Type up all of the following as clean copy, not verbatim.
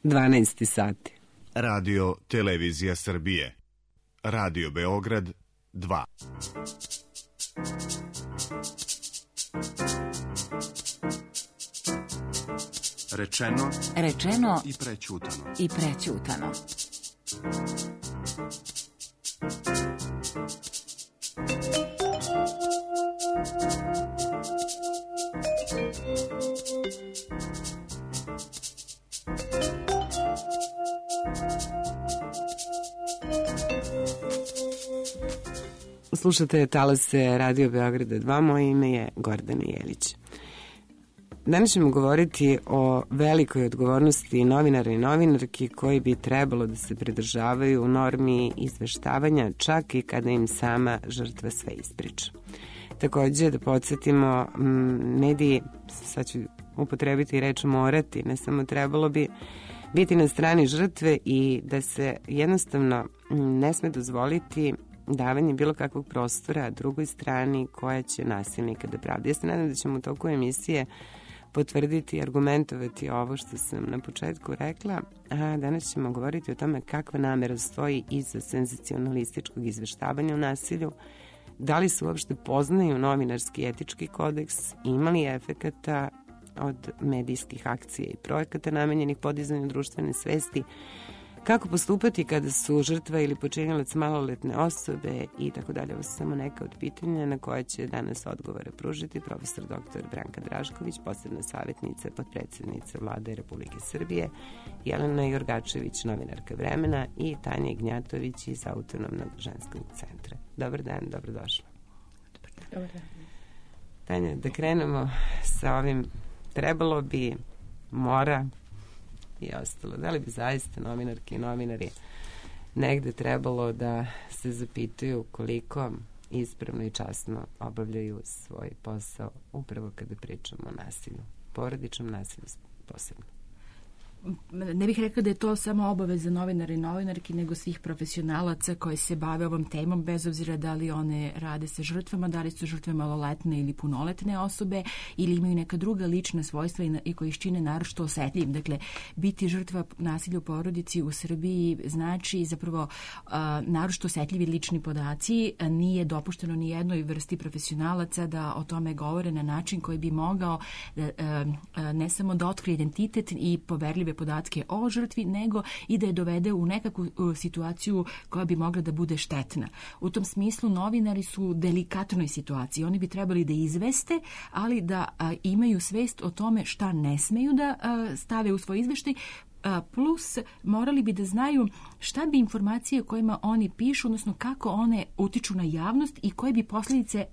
12 sati. Radio Televizija Srbije. Radio Beograd 2. Rečeno i prećutano. Slušate talase Radio Beograda 2, moje ime je Gordana Jelić. Danas ćemo govoriti o velikoj odgovornosti novinara i novinarki koji bi trebalo da se pridržavaju normi izveštavanja čak i kada im sama žrtva sve ispriča. Takođe da podsjetimo, mediji, sad ću upotrebiti reč morati, ne samo trebalo bi biti na strani žrtve i da se jednostavno ne sme dozvoliti davanje bilo kakvog prostora drugoj strani koja će nasilnika da pravda. Ja se nadam da ćemo u toku emisije potvrditi i argumentovati ovo što sam na početku rekla, a danas ćemo govoriti o tome kakva namera stoji iza senzacionalističkog izveštavanja o nasilju, da li se uopšte poznaju novinarski i etički kodeks, ima li efekata od medijskih akcija i projekata namenjenih podizanju društvene svesti, kako postupati kada su žrtva ili počinjalac maloletne osobe i tako dalje. Ovo su samo neka od pitanja na koje će danas odgovore pružiti profesor dr. Branka Drašković, posebna savjetnica potpredsednice Vlade Republike Srbije, Jelena Jorgačević, novinarka Vremena i Tanja Ignjatović iz Autonomnog ženskog centra. Dobar dan, dobrodošla. Dobar dan. Tanja, da krenemo sa ovim trebalo bi, mora i ostalo. Da li bi zaista novinarki i novinari negde trebalo da se zapitaju koliko ispravno i časno obavljaju svoj posao upravo kada pričamo o nasilju, porodičnom nasilju posebno? Ne bih rekla da je to samo obaveza novinara i novinarki, nego svih profesionalaca koji se bave ovom temom, bez obzira da li one rade sa žrtvama, da li su žrtve maloletne ili punoletne osobe ili imaju neka druga lična svojstva i koji ih čine naročito osetljivim. Dakle, biti žrtva nasilja u porodici u Srbiji znači zapravo naročito osetljivi lični podaci. Nije dopušteno ni jednoj vrsti profesionalaca da o tome govore na način koji bi mogao ne samo da otkrije identitet i poverljive podatke o žrtvi, nego i da je dovede u nekakvu situaciju koja bi mogla da bude štetna. U tom smislu novinari su u delikatnoj situaciji. Oni bi trebali da izveste, ali da imaju svest o tome šta ne smeju da stave u svoj izveštaj, plus morali bi da znaju šta bi informacije kojima oni pišu, odnosno kako one utiču na javnost i koje bi posljedice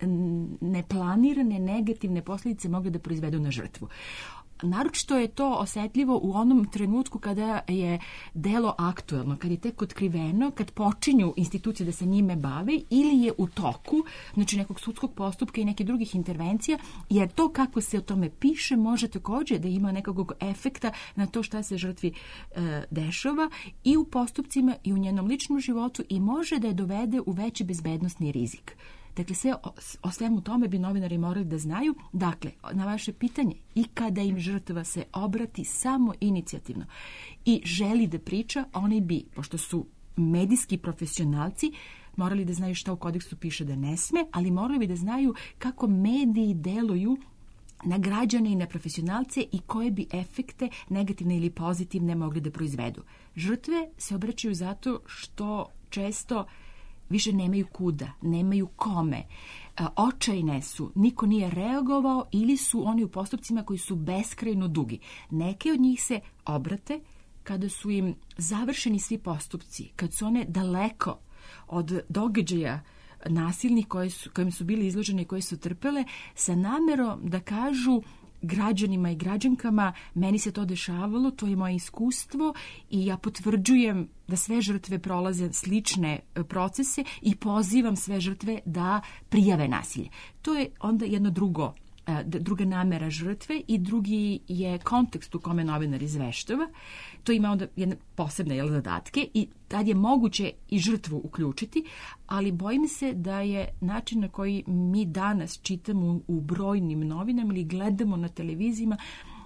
neplanirane, negativne posljedice mogle da proizvedu na žrtvu. Naročito je to osetljivo u onom trenutku kada je delo aktuelno, kad je tek otkriveno, kad počinju institucije da se njime bave ili je u toku, znači nekog sudskog postupka i nekih drugih intervencija, jer to kako se o tome piše može također da ima nekakvog efekta na to šta se žrtvi dešava i u postupcima i u njenom ličnom životu i može da je dovede u veći bezbednosni rizik. Dakle, o svemu tome bi novinari morali da znaju. Dakle, na vaše pitanje, i kada im žrtva se obrati samo inicijativno i želi da priča, oni bi, pošto su medijski profesionalci, morali da znaju šta u kodeksu piše da ne sme, ali morali bi da znaju kako mediji deluju na građane i na profesionalce i koje bi efekte, negativne ili pozitivne, mogli da proizvedu. Žrtve se obraćaju zato što često više nemaju kuda, nemaju kome, očajne su, niko nije reagovao ili su oni u postupcima koji su beskrajno dugi. Neke od njih se obrate kada su im završeni svi postupci, kad su one daleko od događaja nasilnih kojim su bili izloženi i koje su trpele, sa namerom da kažu građanima i građankama, meni se to dešavalo, to je moje iskustvo i ja potvrđujem da sve žrtve prolaze slične procese i pozivam sve žrtve da prijave nasilje. To je onda jedno druga namera žrtve i drugi je kontekst u kome novinar izveštava. To ima onda jedne posebne zadatke i tad je moguće i žrtvu uključiti, ali bojim se da je način na koji mi danas čitamo u brojnim novinama ili gledamo na televizijama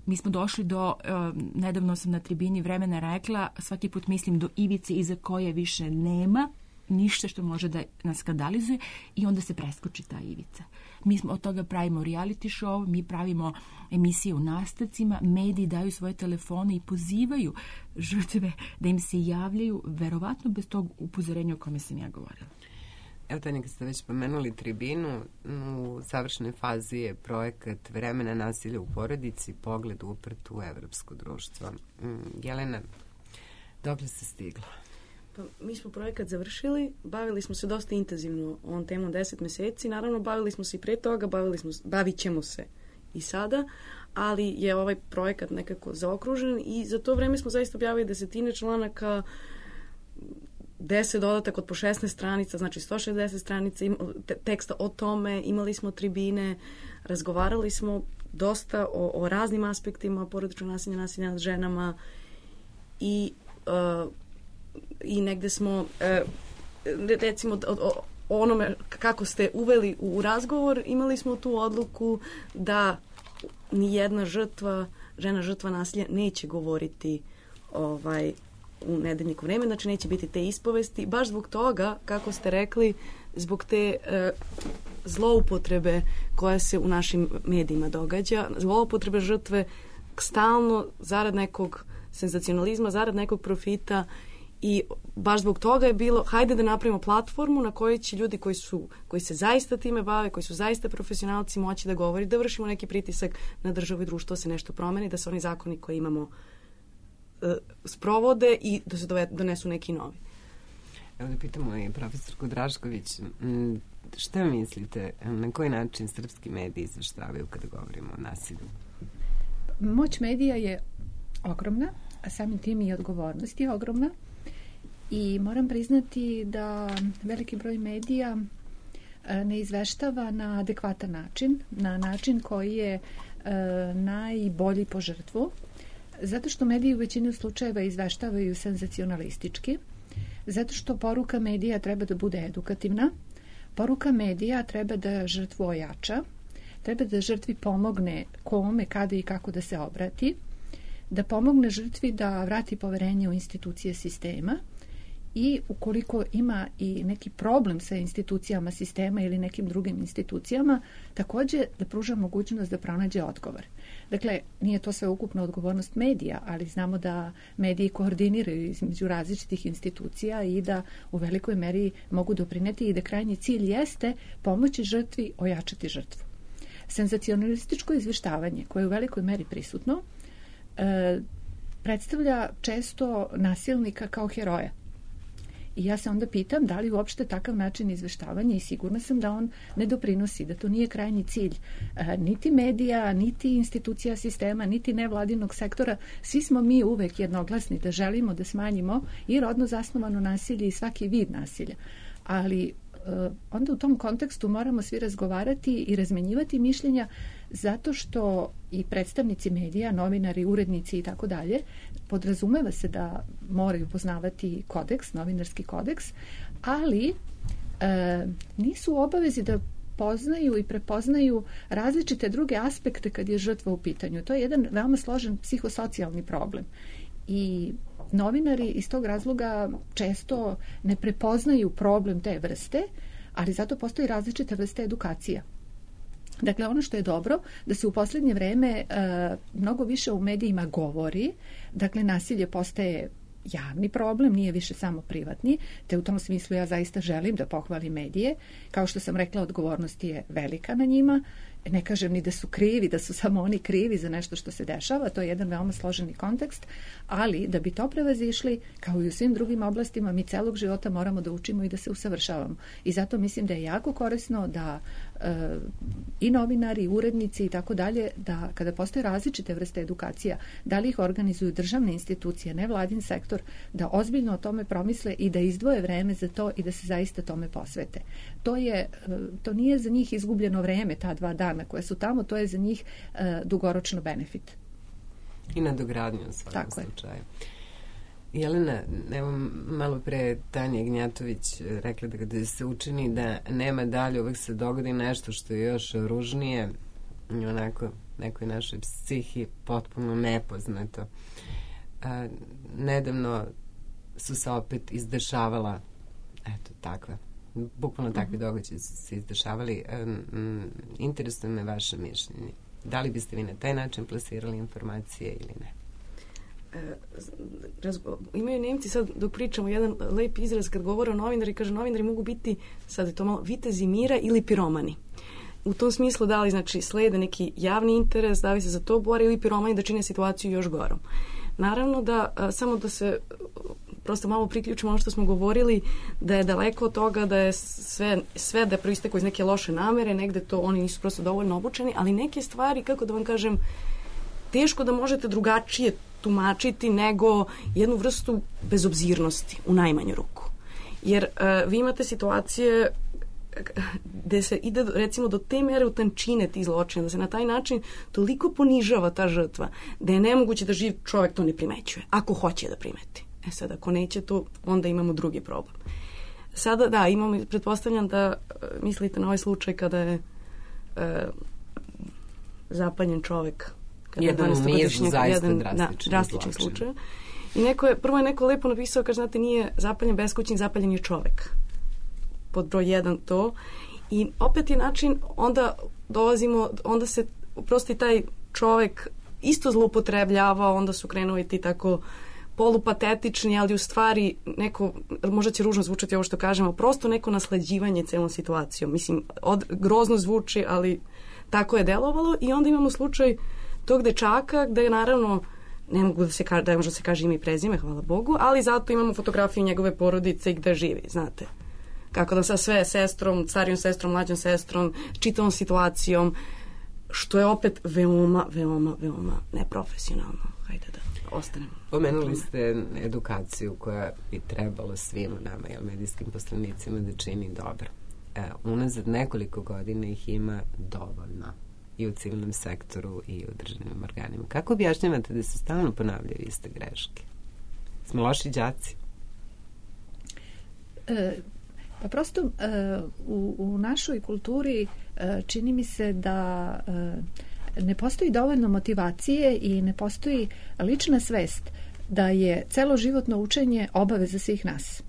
Mi smo došli do, nedavno sam na tribini Vremena rekla, svaki put mislim do ivice iza koje više nema ništa što može da nas skandalizuje i onda se preskoči ta ivica. Mi smo od toga pravimo reality show, mi pravimo emisije u nastavcima, mediji daju svoje telefone i pozivaju žrtve da im se javljaju, verovatno bez tog upozorenja o kome sam ja govorila. Evo, Tanja, kad ste već pomenuli tribinu, u završnoj fazi je projekat Vremena nasilja u porodici, pogled uprt u evropsko društvo. Jelena, dokle se stigla? Pa, mi smo projekat završili, bavili smo se dosta intenzivno ovom temom 10 meseci, naravno bavili smo se i pre toga, bavit ćemo se i sada, ali je ovaj projekat nekako zaokružen i za to vreme smo zaista objavili desetine članaka, 10 dodatak od po 16 stranica, znači 160 stranica teksta o tome, imali smo tribine, razgovarali smo dosta o raznim aspektima porodičnog nasilja, nasilja nad ženama i negde smo recimo o onome kako ste uveli u razgovor, imali smo tu odluku da nijedna žena žrtva nasilja neće govoriti u nedeljniku Vreme, znači neće biti te ispovesti, baš zbog toga, kako ste rekli, zbog te zloupotrebe koja se u našim medijima događa, zloupotrebe žrtve stalno zarad nekog senzacionalizma, zarad nekog profita i baš zbog toga je bilo, hajde da napravimo platformu na kojoj će ljudi koji se zaista time bave, koji su zaista profesionalci moći da govori, da vršimo neki pritisak na državu i društvo, da se nešto promeni, da se oni zakoni koje imamo sprovode i da se donesu neki novi. Evo da pitamo i profesorku Drašković, šta mislite, na koji način srpski mediji izveštavaju kada govorimo o nasilju? Moć medija je ogromna, a samim tim i odgovornost je ogromna i moram priznati da veliki broj medija ne izveštava na adekvatan način, na način koji je najbolji po žrtvu, zato što mediji u većini slučajeva izveštavaju senzacionalistički, zato što poruka medija treba da bude edukativna, poruka medija treba da žrtvu ojača, treba da žrtvi pomogne kome, kada i kako da se obrati, da pomogne žrtvi da vrati poverenje u institucije sistema i ukoliko ima i neki problem sa institucijama sistema ili nekim drugim institucijama, takođe da pruža mogućnost da pronađe odgovor. Dakle, nije to sve ukupna odgovornost medija, ali znamo da mediji koordiniraju između različitih institucija i da u velikoj meri mogu doprineti i da krajnji cilj jeste pomoći žrtvi, ojačati žrtvu. Senzacionalističko izveštavanje, koje je u velikoj meri prisutno, predstavlja često nasilnika kao heroja. I ja se onda pitam da li uopšte takav način izveštavanja i sigurna sam da on ne doprinosi, da to nije krajnji cilj niti medija, niti institucija sistema, niti nevladinog sektora. Svi smo mi uvek jednoglasni da želimo da smanjimo i rodno zasnovano nasilje i svaki vid nasilja. Ali onda u tom kontekstu moramo svi razgovarati i razmenjivati mišljenja zato što i predstavnici medija, novinari, urednici i tako dalje, podrazumeva se da moraju poznavati kodeks, novinarski kodeks, ali nisu u obavezi da poznaju i prepoznaju različite druge aspekte kad je žrtva u pitanju. To je jedan veoma složen psihosocijalni problem. I novinari iz tog razloga često ne prepoznaju problem te vrste, ali zato postoji različite vrste edukacija. Dakle, ono što je dobro, da se u posljednje vreme mnogo više u medijima govori, dakle, nasilje postaje javni problem, nije više samo privatni, te u tom smislu ja zaista želim da pohvalim medije. Kao što sam rekla, odgovornost je velika na njima. Ne kažem ni da su krivi, da su samo oni krivi za nešto što se dešava, to je jedan veoma složeni kontekst, ali da bi to prevazišli, kao i u svim drugim oblastima, mi celog života moramo da učimo i da se usavršavamo. I zato mislim da je jako korisno da i novinari, i urednici i tako dalje, da kada postoje različite vrste edukacija, da li ih organizuju državne institucije, nevladin sektor, da ozbiljno o tome promisle i da izdvoje vreme za to i da se zaista tome posvete. To nije za njih izgubljeno vreme, ta 2 dana koje su tamo, to je za njih dugoročno benefit. I nadogradnju u svakom slučaju. Jelena, evo malo pre Tanja Gnjatović rekla da kada se učini da nema dalje, uvek se dogodi nešto što je još ružnije, onako nekoj našoj psihi potpuno nepoznato. Nedavno su se opet izdešavala bukvalno takvi događaji su se izdešavali. Interesuje me vaše mišljenje. Da li biste vi na taj način plasirali informacije ili ne? Imaju Nemci sad, dok pričamo, jedan lep izraz kad govore o novinari, kaže novinari mogu biti, sad je to malo, vitezi mira ili piromani. U tom smislu da li znači slede neki javni interes, da li se za to bore ili piromani da čine situaciju još gorom. Naravno da, samo da se prosto malo priključimo ono što smo govorili, da je daleko od toga da je sve da je proisteklo iz neke loše namere, negde to oni nisu prosto dovoljno obučeni, ali neke stvari, kako da vam kažem, teško da možete drugačije tumačiti nego jednu vrstu bezobzirnosti u najmanju ruku. Jer vi imate situacije gde se ide recimo do te mere utančine tih zločina, da se na taj način toliko ponižava ta žrtva, da je nemoguće da živ čovjek to ne primećuje, ako hoće da primeti. Sad, ako neće to, onda imamo drugi problem. Sada, da, pretpostavljam da mislite na ovaj slučaj kada je zapaljen čovjek. Jedan u nizu zaista drastični slučaj. I prvo je neko lepo napisao, kaže, znate, nije zapaljen beskućnik, zapaljen je čovjek. Pod broj 1 to. I opet je način, onda se prosto i taj čovjek isto zloupotrebljava, onda su krenuli ti tako polupatetični, ali u stvari neko, možda će ružno zvučati ovo što kažemo, prosto neko nasleđivanje celom situacijom. Mislim, grozno zvuči, ali tako je delovalo. I onda imamo slučaj tog dečaka gde je naravno, ne mogu da se kaže, da možda se kaže ime i prezime, hvala Bogu, ali zato imamo fotografiju njegove porodice i gde živi, znate. Kako da sa sve sestrom, starijom sestrom, mlađom sestrom, čitavom situacijom, što je opet veoma, veoma, veoma neprofesionalno. Hajde da ostanemo. Pomenuli ste edukaciju koja bi trebalo svima nama, medijskim poslanicima, da čini dobro. Unazad nekoliko godina ih ima dovoljno. I u civilnom sektoru i u državnim organima. Kako objašnjavate da se stalno ponavljaju iste greške? Smo loši đaci? Pa prosto u našoj kulturi čini mi se da ne postoji dovoljno motivacije i ne postoji lična svest da je celoživotno učenje obaveza svih nas.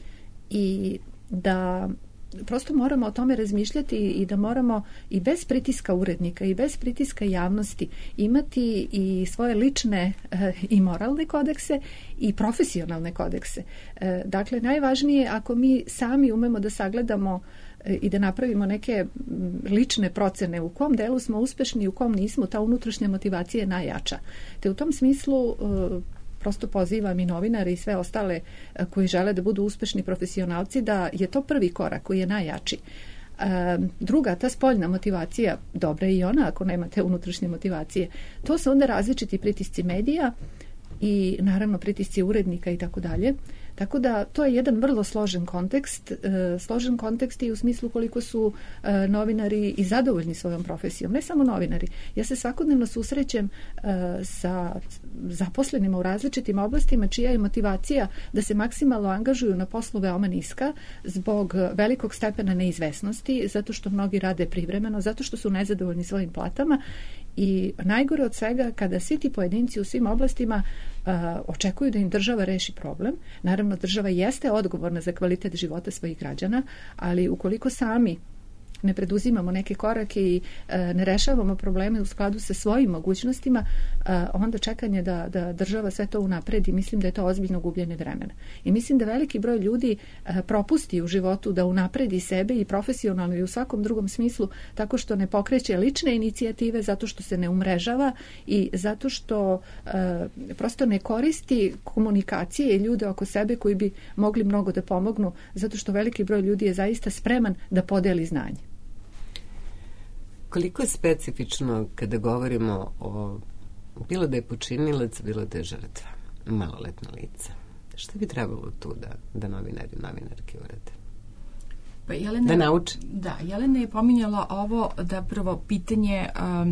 I da prosto moramo o tome razmišljati i da moramo i bez pritiska urednika i bez pritiska javnosti imati i svoje lične i moralne kodekse i profesionalne kodekse. Dakle, najvažnije ako mi sami umemo da sagledamo i da napravimo neke lične procene u kom delu smo uspešni i u kom nismo, ta unutrašnja motivacija je najjača. Te u tom smislu prosto pozivam i novinare i sve ostale koji žele da budu uspešni profesionalci da je to prvi korak koji je najjači. Druga, ta spoljna motivacija, dobra je i ona ako nemate unutrašnje motivacije. To su onda različiti pritisci medija i naravno pritisci urednika i tako dalje. Tako da to je jedan vrlo složen kontekst i u smislu koliko su novinari i zadovoljni svojom profesijom. Ne samo novinari. Ja se svakodnevno susrećem sa zaposlenima u različitim oblastima čija je motivacija da se maksimalno angažuju na poslu veoma niska zbog velikog stepena neizvesnosti, zato što mnogi rade privremeno, zato što su nezadovoljni svojim platama i najgore od svega kada svi ti pojedinci u svim oblastima očekuju da im država reši problem. Naravno, država jeste odgovorna za kvalitet života svojih građana, ali ukoliko sami ne preduzimamo neke korake i ne rešavamo probleme u skladu sa svojim mogućnostima, onda čekanje da država sve to unapredi, mislim da je to ozbiljno gubljenje vremena. I mislim da veliki broj ljudi propusti u životu da unapredi sebe i profesionalno i u svakom drugom smislu tako što ne pokreće lične inicijative, zato što se ne umrežava i zato što prosto ne koristi komunikacije i ljude oko sebe koji bi mogli mnogo da pomognu, zato što veliki broj ljudi je zaista spreman da podeli znanje. Koliko je specifično kada govorimo o bilo da je počinilac, bilo da je žrtva, maloletna lica? Šta bi trebalo tu da novinari i novinarke urade? Pa Jelena, da nauče? Da, Jelena je pominjala ovo da prvo pitanje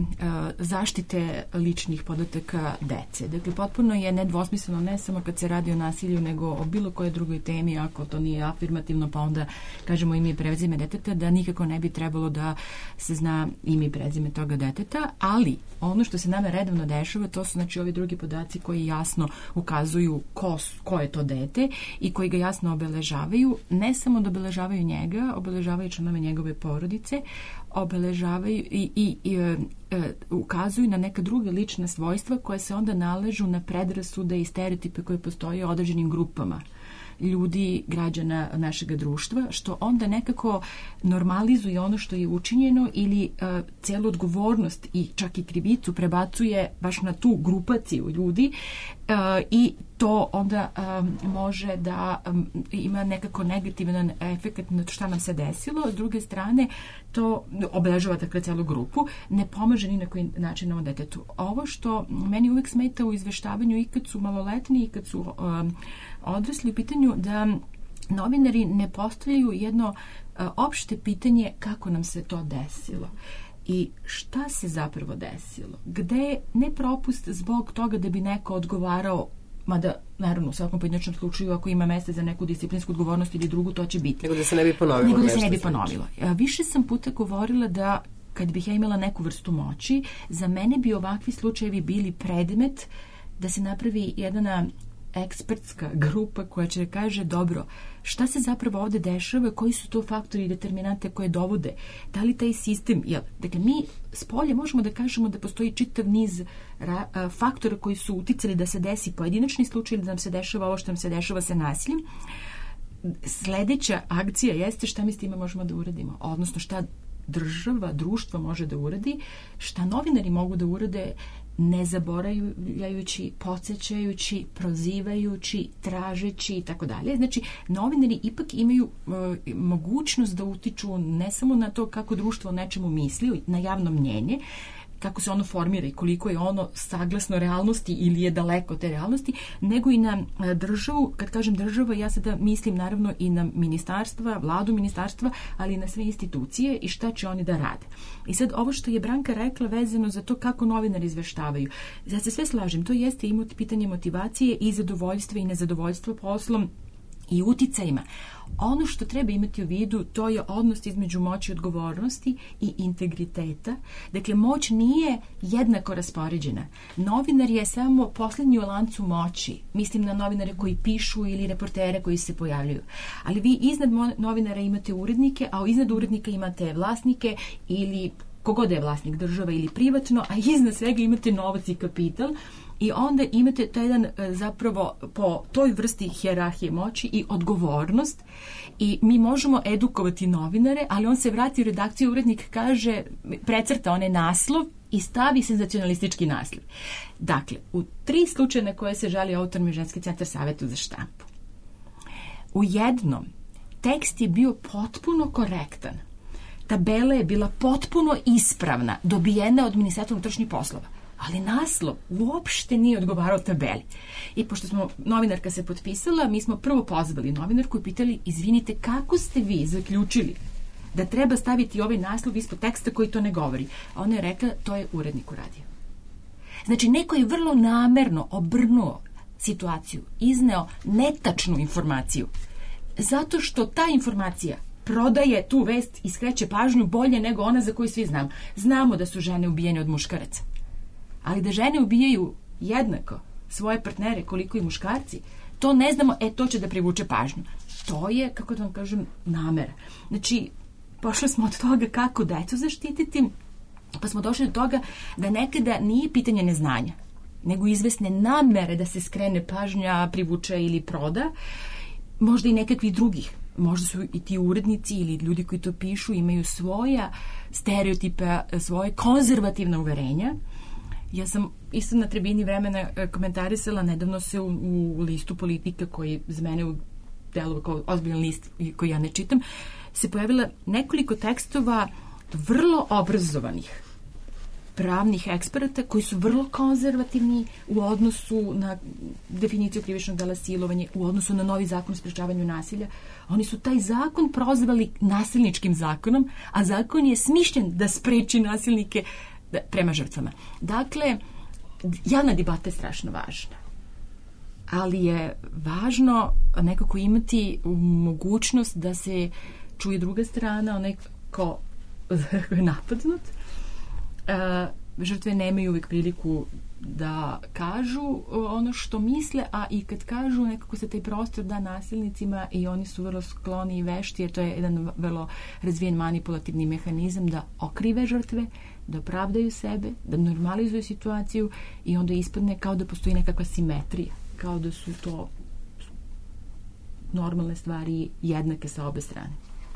zaštite ličnih podataka dece. Dakle, potpuno je nedvosmisleno, ne samo kad se radi o nasilju, nego o bilo kojoj drugoj temi, ako to nije afirmativno, pa onda kažemo ime i prezime deteta, da nikako ne bi trebalo da se zna ime i prezime toga deteta, ali ono što se nama redovno dešava, to su znači ovi drugi podaci koji jasno ukazuju ko je to dete i koji ga jasno obeležavaju, ne samo da obeležavaju njega, obeležavaju članove njegove porodice, obeležavaju i ukazuju na neka druga lična svojstva koje se onda naležu na predrasude i stereotipe koje postoje u određenim grupama ljudi, građana našeg društva, što onda nekako normalizuje ono što je učinjeno ili celu odgovornost i čak i krivicu prebacuje baš na tu grupaciju ljudi i to onda može da ima nekako negativan efekt na to šta nam se desilo. S druge strane, to obeležava dakle celu grupu, ne pomaže ni na koji način ovom detetu. Ovo što meni uvek smeta u izveštavanju i kad su maloletni i kad su odrasli u pitanju da novinari ne postavljaju jedno opšte pitanje kako nam se to desilo. I šta se zapravo desilo? Gde ne propust zbog toga da bi neko odgovarao, mada naravno u svakom pojedinačnom slučaju ako ima mesta za neku disciplinsku odgovornost ili drugu, to će biti. Nego da se ne bi ponovilo. Nego da se ne bi ponovilo. Više sam puta govorila da kad bih ja imala neku vrstu moći, za mene bi ovakvi slučajevi bili predmet da se napravi jedna ekspertska grupa koja će da kaže dobro, šta se zapravo ovde dešava, koji su to faktori i determinante koje dovode, da li taj sistem, dakle mi s polja možemo da kažemo da postoji čitav niz faktora koji su uticali da se desi pojedinačni slučaj ili da nam se dešava ovo što nam se dešava sa nasiljem. Sledeća akcija jeste šta mi s time možemo da uradimo, odnosno šta država, društvo može da uradi, šta novinari mogu da urade ne zaboravljajući, podsjećajući, prozivajući, tražeći i tako dalje. Znači, novinari ipak imaju mogućnost da utiču ne samo na to kako društvo o nečemu misli, na javno mnjenje, kako se ono formira i koliko je ono saglasno realnosti ili je daleko od te realnosti, nego i na državu. Kad kažem država, ja sada mislim naravno i na ministarstva, vladu ministarstva, ali i na sve institucije i šta će oni da rade. I sad ovo što je Branka rekla vezano za to kako novinari izveštavaju, ja se sve slažem, to jeste i pitanje motivacije i zadovoljstva i nezadovoljstva poslom i uticajima. Ono što treba imati u vidu, to je odnos između moći, odgovornosti i integriteta. Dakle, moć nije jednako raspoređena. Novinar je samo poslednji u lancu moći. Mislim na novinare koji pišu ili reportere koji se pojavljaju. Ali vi iznad novinara imate urednike, a iznad urednika imate vlasnike ili kogod je vlasnik, država ili privatno, a iznad svega imate novac i kapital. I onda imate taj jedan zapravo po toj vrsti hijerarhije moći i odgovornost i mi možemo edukovati novinare, ali on se vrati u redakciju, urednik kaže, precrta onaj naslov i stavi senzacionalistički naslov. Dakle, u 3 slučaja na koje se žali Autorni ženski centar Savetu za štampu. U jednom, tekst je bio potpuno korektan. Tabela je bila potpuno ispravna, dobijena od Ministarstva unutrašnjih poslova. Ali naslov uopšte nije odgovarao tabeli. I pošto smo novinarka se potpisala, mi smo prvo pozvali novinarku i pitali, izvinite, kako ste vi zaključili da treba staviti ovaj naslov ispod teksta koji to ne govori? A ona je rekla, to je urednik uradio. Znači, neko je vrlo namerno obrnuo situaciju, izneo netačnu informaciju, zato što ta informacija prodaje tu vest i skreće pažnju bolje nego ona za koju svi znamo. Znamo da su žene ubijene od muškaraca. Ali da žene ubijaju jednako svoje partnere koliko i muškarci, to ne znamo, to će da privuče pažnju. To je, kako da vam kažem, namera. Znači, pošli smo od toga kako decu zaštititi, pa smo došli do toga da nekada nije pitanje neznanja, nego izvesne namere da se skrene pažnja, privuče ili proda, možda i nekakvih drugih. Možda su i ti urednici ili ljudi koji to pišu imaju svoja stereotipe, svoje konzervativne uverenja. Ja sam isto na tribini Vremena komentarisala, nedavno se u listu Politika, koji za mene deluje kao ozbiljan list koji ja ne čitam, se pojavila nekoliko tekstova vrlo obrazovanih pravnih eksperata koji su vrlo konzervativni u odnosu na definiciju krivičnog dela silovanje, u odnosu na novi zakon o sprečavanju nasilja. Oni su taj zakon prozvali nasilničkim zakonom, a zakon je smišljen da spreči nasilnike prema žrtvama. Dakle, javna debata je strašno važna, ali je važno nekako imati mogućnost da se čuje druga strana, onaj ko je napadnut. Žrtve nemaju uvijek priliku da kažu ono što misle, a i kad kažu, nekako se taj prostor da nasilnicima i oni su vrlo skloni i vešti, jer to je jedan vrlo razvijen manipulativni mehanizam da okrive žrtve, da opravdaju sebe, da normalizuju situaciju i onda ispadne kao da postoji nekakva simetrija, kao da su to normalne stvari jednake sa obe strane.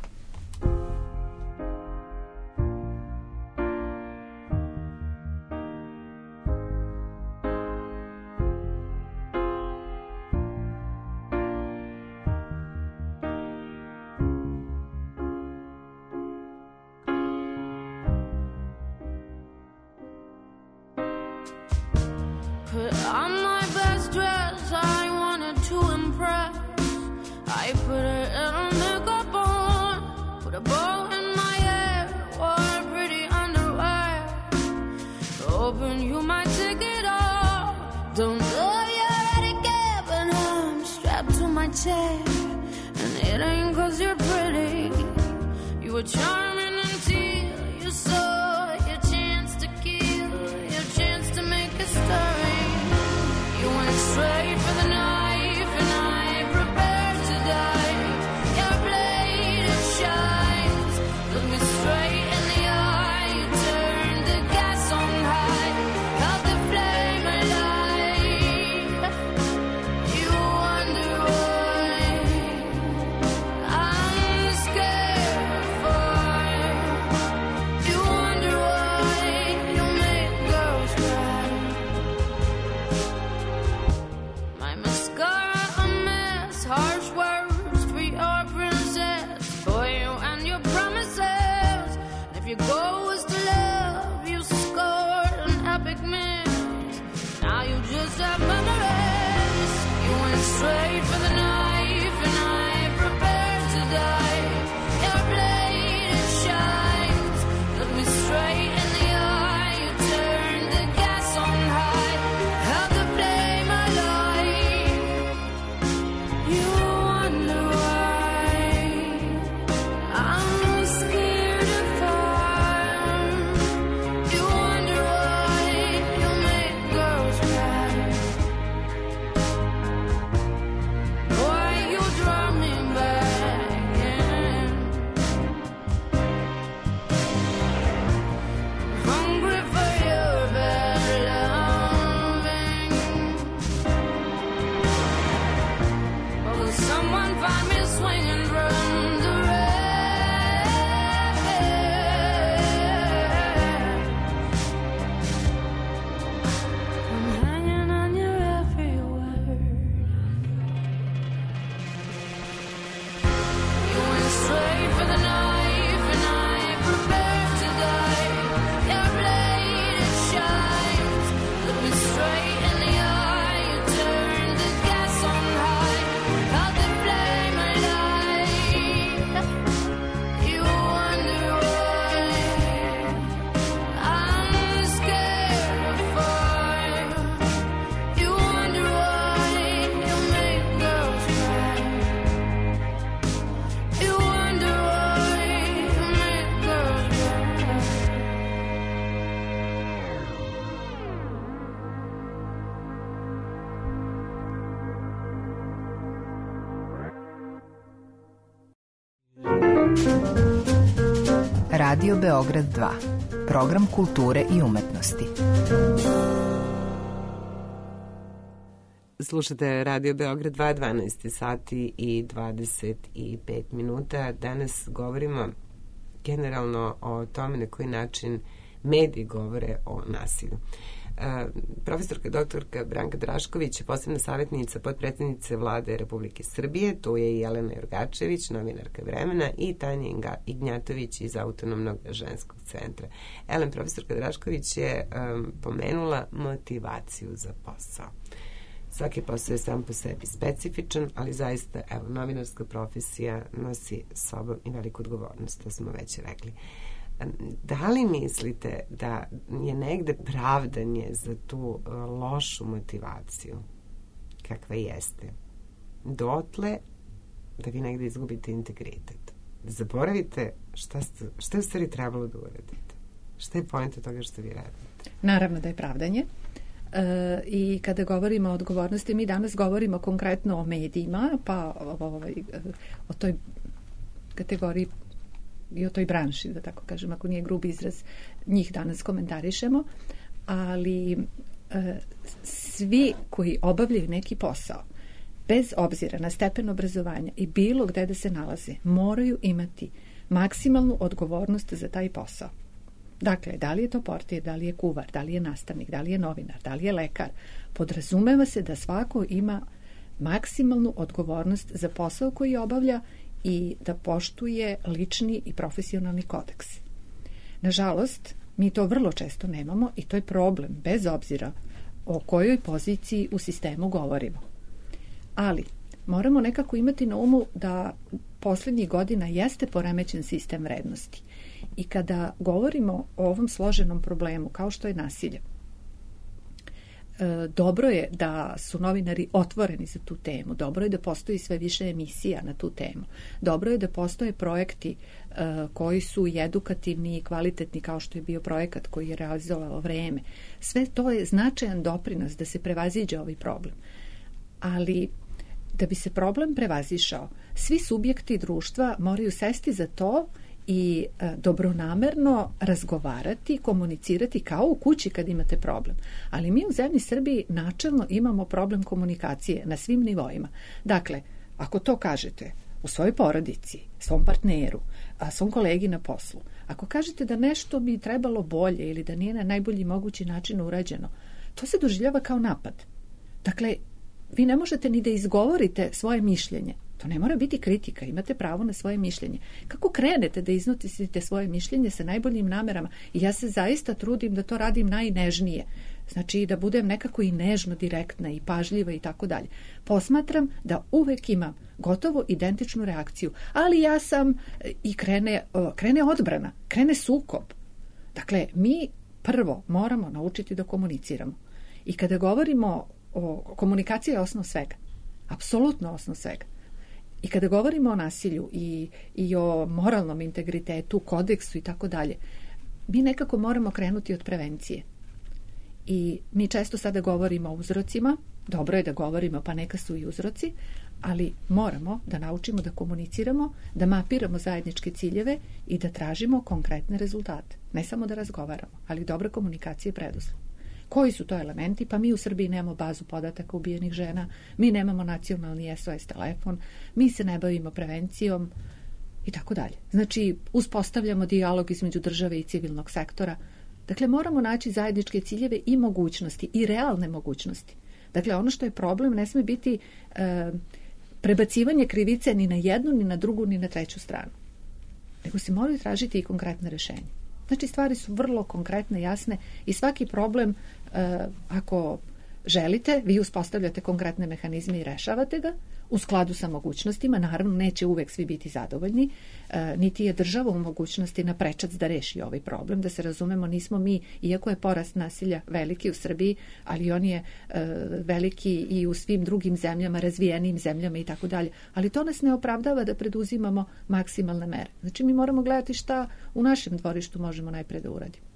Radio Beograd 2. Program kulture i umetnosti. Slušate Radio Beograd 2, 12 sati i 25 minuta. Danas govorimo generalno o tome na koji način mediji govore o nasilju. Profesorka doktorka Branka Drašković je posebna savjetnica potpredsjednice Vlade Republike Srbije, tu je i Jelena Jurgačević, novinarka Vremena, i Tanja Ignjatović iz Autonomnog ženskog centra. Profesorka Drašković je pomenula motivaciju za posao. Svaki posao je sam po sebi specifičan, ali zaista, novinarska profesija nosi sobom i veliku odgovornost, to smo već rekli. Da li mislite da je negde pravdanje za tu lošu motivaciju, kakva jeste, dotle da vi negde izgubite integritet? Da zaboravite šta je u stvari trebalo da uradite? Šta je poenta toga što vi radite? Naravno da je pravdanje. I kada govorimo o odgovornosti, mi danas govorimo konkretno o medijima, pa o toj kategoriji i o toj branši, da tako kažem, ako nije grubi izraz, njih danas komentarišemo, ali svi koji obavljaju neki posao, bez obzira na stepen obrazovanja i bilo gde da se nalaze, moraju imati maksimalnu odgovornost za taj posao. Dakle, da li je to portir, da li je kuvar, da li je nastavnik, da li je novinar, da li je lekar, podrazumeva se da svako ima maksimalnu odgovornost za posao koji obavlja i da poštuje lični i profesionalni kodeks. Nažalost, mi to vrlo često nemamo i to je problem, bez obzira o kojoj poziciji u sistemu govorimo. Ali, moramo nekako imati na umu da poslednjih godina jeste poremećen sistem vrednosti. I kada govorimo o ovom složenom problemu, kao što je nasilje, dobro je da su novinari otvoreni za tu temu, dobro je da postoji sve više emisija na tu temu, dobro je da postoje projekti koji su i edukativni i kvalitetni, kao što je bio projekat koji je realizovalo Vreme. Sve to je značajan doprinos da se prevaziđe ovaj problem. Ali da bi se problem prevazišao, svi subjekti društva moraju sesti za to i dobronamerno razgovarati, komunicirati kao u kući kad imate problem. Ali mi u zemlji Srbiji načelno imamo problem komunikacije na svim nivoima. Dakle, ako to kažete u svojoj porodici, svom partneru, svom kolegi na poslu, ako kažete da nešto bi trebalo bolje ili da nije na najbolji mogući način urađeno, to se doživljava kao napad. Dakle, vi ne možete ni da izgovorite svoje mišljenje. To ne mora biti kritika, imate pravo na svoje mišljenje. Kako krenete da iznosite svoje mišljenje sa najboljim namerama? I ja se zaista trudim da to radim najnežnije. Znači da budem nekako i nežno, direktna i pažljiva i tako dalje. Posmatram da uvek imam gotovo identičnu reakciju. Ali ja sam i krene odbrana, krene sukob. Dakle, mi prvo moramo naučiti da komuniciramo. I kada govorimo o komunikaciji je osnov svega. Apsolutno osnov svega. I kada govorimo o nasilju i o moralnom integritetu, kodeksu i tako dalje, mi nekako moramo krenuti od prevencije. I mi često sada govorimo o uzrocima, dobro je da govorimo, pa neka su i uzroci, ali moramo da naučimo da komuniciramo, da mapiramo zajedničke ciljeve i da tražimo konkretne rezultate. Ne samo da razgovaramo, ali dobra komunikacija je preduslov. Koji su to elementi? Pa mi u Srbiji nemamo bazu podataka ubijenih žena, mi nemamo nacionalni SOS telefon, mi se ne bavimo prevencijom i tako dalje. Znači, uspostavljamo dijalog između države i civilnog sektora. Dakle, moramo naći zajedničke ciljeve i mogućnosti, i realne mogućnosti. Dakle, ono što je problem ne sme biti prebacivanje krivice ni na jednu, ni na drugu, ni na treću stranu. Nego se moraju tražiti i konkretne rešenja. Znači, stvari su vrlo konkretne, jasne i svaki problem, ako želite, vi uspostavljate konkretne mehanizme i rešavate ga u skladu sa mogućnostima. Naravno, neće uvek svi biti zadovoljni, niti je država u mogućnosti na prečac da reši ovaj problem. Da se razumemo, nismo mi, iako je porast nasilja veliki u Srbiji, ali on je veliki i u svim drugim zemljama, razvijenim zemljama i tako dalje. Ali to nas ne opravdava da preduzimamo maksimalne mere. Znači, mi moramo gledati šta u našem dvorištu možemo najpre da uradimo.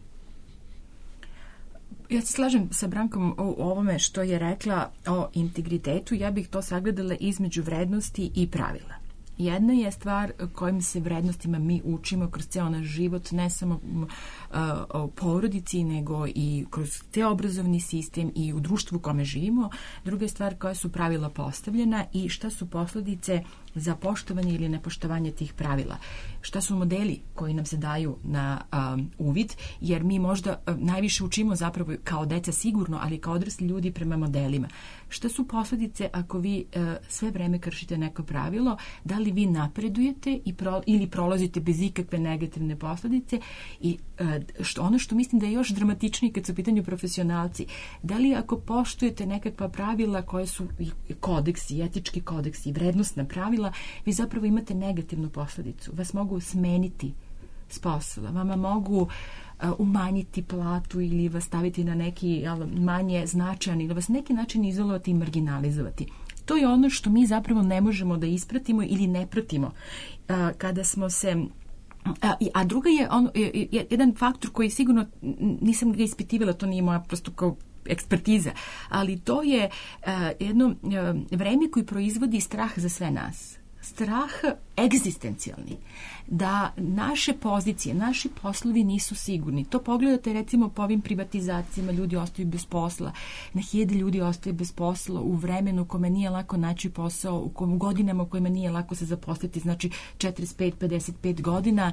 Ja se slažem sa Brankom o ovome što je rekla o integritetu. Ja bih to sagledala između vrednosti i pravila. Jedna je stvar kojim se vrednostima mi učimo kroz ceo naš život, ne samo o porodici, nego i kroz ceo obrazovni sistem i u društvu u kome živimo. Druga je stvar koja su pravila postavljena i šta su posledice za poštovanje ili nepoštovanje tih pravila. Šta su modeli koji nam se daju na uvid, jer mi možda najviše učimo zapravo kao deca sigurno, ali kao odrasli ljudi prema modelima. Šta su posljedice ako vi sve vreme kršite neko pravilo, da li vi napredujete ili prolazite bez ikakve negativne posljedice i ono što mislim da je još dramatičnije kad su u pitanju profesionalci, da li ako poštujete nekakva pravila koje su kodeksi, etički kodeksi, vrednostna pravila, vi zapravo imate negativnu posljedicu. Vas mogu smeniti s posla, vama mogu umanjiti platu ili vas staviti na neki manje značajan ili vas neki način izolovati i marginalizovati. To je ono što mi zapravo ne možemo da ispratimo ili ne pratimo kada smo se... A druga je jedan faktor koji sigurno nisam ga ispitivala, to nije moja prosto kao ekspertiza, ali to je jedno vreme koji proizvodi strah za sve nas. Strah egzistencijalni, da naše pozicije, naši poslovi nisu sigurni. To pogledate recimo po ovim privatizacijama, ljudi ostaju bez posla, na hiljade ljudi ostaju bez posla u vremenu u kome nije lako naći posao, u godinama u kojima nije lako se zaposliti, znači 45-55 godina,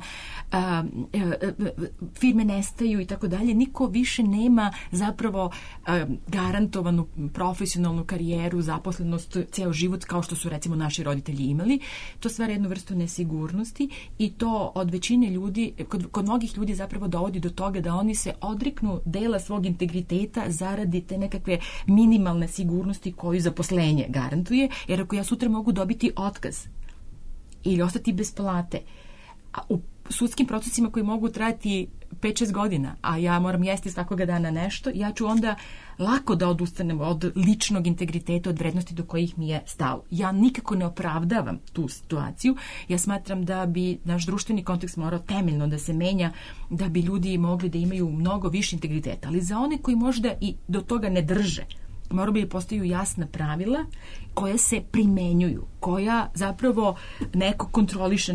firme nestaju i tako dalje. Niko više nema zapravo garantovanu profesionalnu karijeru, zaposlenost, ceo život kao što su recimo naši roditelji imali. To stvara jednu vrstu nesigurnosti i to od većine ljudi, kod mnogih ljudi zapravo dovodi do toga da oni se odreknu dela svog integriteta zaradi te nekakve minimalne sigurnosti koju zaposlenje garantuje, jer ako ja sutra mogu dobiti otkaz ili ostati bez plate, a u sudskim procesima koji mogu trajati 5-6 godina, a ja moram jesti svakoga dana nešto, ja ću onda lako da odustanem od ličnog integriteta, od vrednosti do kojih mi je stalo. Ja nikako ne opravdavam tu situaciju. Ja smatram da bi naš društveni kontekst morao temeljno da se menja, da bi ljudi mogli da imaju mnogo više integriteta. Ali za one koji možda i do toga ne drže, moraju bi postaju jasna pravila koja se primenjuju, koja zapravo neko kontroliše